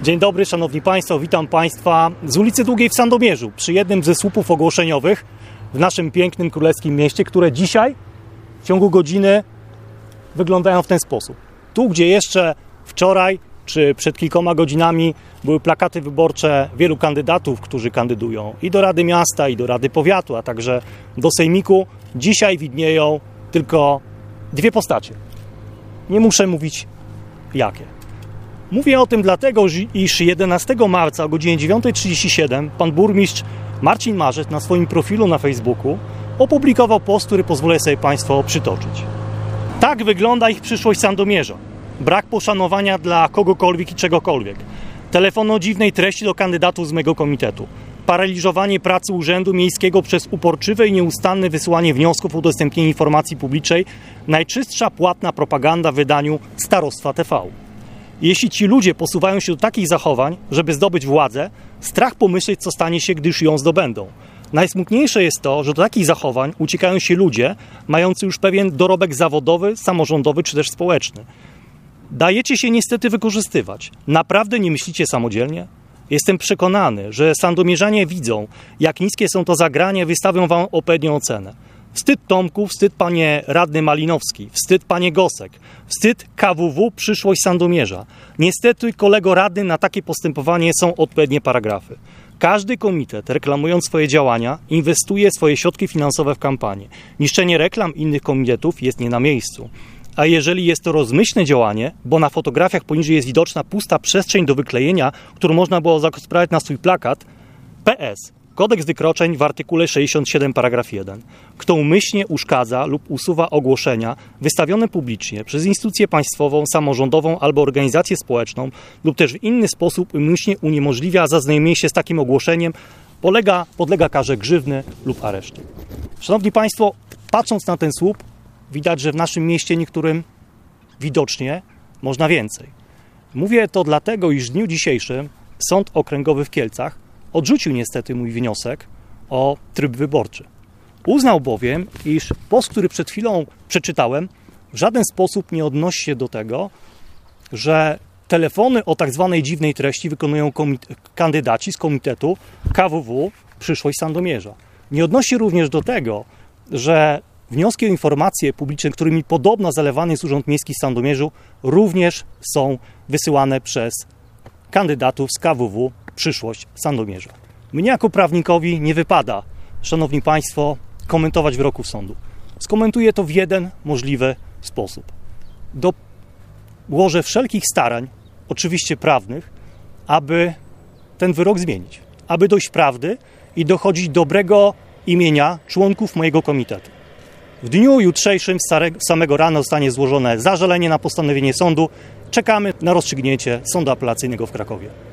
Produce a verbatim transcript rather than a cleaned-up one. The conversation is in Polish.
Dzień dobry, szanowni państwo, witam państwa z ulicy Długiej w Sandomierzu, przy jednym ze słupów ogłoszeniowych w naszym pięknym królewskim mieście, które dzisiaj w ciągu godziny wyglądają w ten sposób. Tu, gdzie jeszcze wczoraj czy przed kilkoma godzinami były plakaty wyborcze wielu kandydatów, którzy kandydują i do Rady Miasta, i do Rady Powiatu, a także do Sejmiku, dzisiaj widnieją tylko dwie postacie. Nie muszę mówić jakie. Mówię o tym dlatego, iż jedenastego marca o godzinie dziewiąta trzydzieści siedem pan burmistrz Marcin Marzec na swoim profilu na Facebooku opublikował post, który pozwolę sobie państwu przytoczyć. Tak wygląda ich przyszłość Sandomierza. Brak poszanowania dla kogokolwiek i czegokolwiek. Telefon o dziwnej treści do kandydatów z mego komitetu. Paraliżowanie pracy Urzędu Miejskiego przez uporczywe i nieustanne wysyłanie wniosków o udostępnienie informacji publicznej. Najczystsza płatna propaganda w wydaniu Starostwa T V. Jeśli ci ludzie posuwają się do takich zachowań, żeby zdobyć władzę, strach pomyśleć, co stanie się, gdyż ją zdobędą. Najsmutniejsze jest to, że do takich zachowań uciekają się ludzie mający już pewien dorobek zawodowy, samorządowy czy też społeczny. Dajecie się niestety wykorzystywać. Naprawdę nie myślicie samodzielnie? Jestem przekonany, że sandomierzanie widzą, jak niskie są to zagrania, wystawią wam odpowiednią ocenę. Wstyd Tomku, wstyd panie radny Malinowski, wstyd panie Gosek, wstyd K W W, przyszłość Sandomierza. Niestety, kolego radny, na takie postępowanie są odpowiednie paragrafy. Każdy komitet, reklamując swoje działania, inwestuje swoje środki finansowe w kampanię. Niszczenie reklam innych komitetów jest nie na miejscu. A jeżeli jest to rozmyślne działanie, bo na fotografiach poniżej jest widoczna pusta przestrzeń do wyklejenia, którą można było zagospodarować na swój plakat, P S. Kodeks wykroczeń w artykule sześćdziesiątym siódmym paragraf jeden. Kto umyślnie uszkadza lub usuwa ogłoszenia wystawione publicznie przez instytucję państwową, samorządową albo organizację społeczną lub też w inny sposób umyślnie uniemożliwia zaznajomienie się z takim ogłoszeniem, polega, podlega karze grzywny lub aresztu. Szanowni państwo, patrząc na ten słup, widać, że w naszym mieście niektórym widocznie można więcej. Mówię to dlatego, iż w dniu dzisiejszym Sąd Okręgowy w Kielcach odrzucił niestety mój wniosek o tryb wyborczy. Uznał bowiem, iż post, który przed chwilą przeczytałem, w żaden sposób nie odnosi się do tego, że telefony o tak zwanej dziwnej treści wykonują komit- kandydaci z komitetu K W W Przyszłość Sandomierza. Nie odnosi się również do tego, że wnioski o informacje publiczne, którymi podobno zalewany jest Urząd Miejski w Sandomierzu, również są wysyłane przez kandydatów z K W W Przyszłość Sandomierza. Mnie jako prawnikowi nie wypada, szanowni państwo, komentować wyroków sądu. Skomentuję to w jeden możliwy sposób. Dołożę wszelkich starań, oczywiście prawnych, aby ten wyrok zmienić. Aby dojść prawdy i dochodzić dobrego imienia członków mojego komitetu. W dniu jutrzejszym z samego rana zostanie złożone zażalenie na postanowienie sądu. Czekamy na rozstrzygnięcie Sądu Apelacyjnego w Krakowie.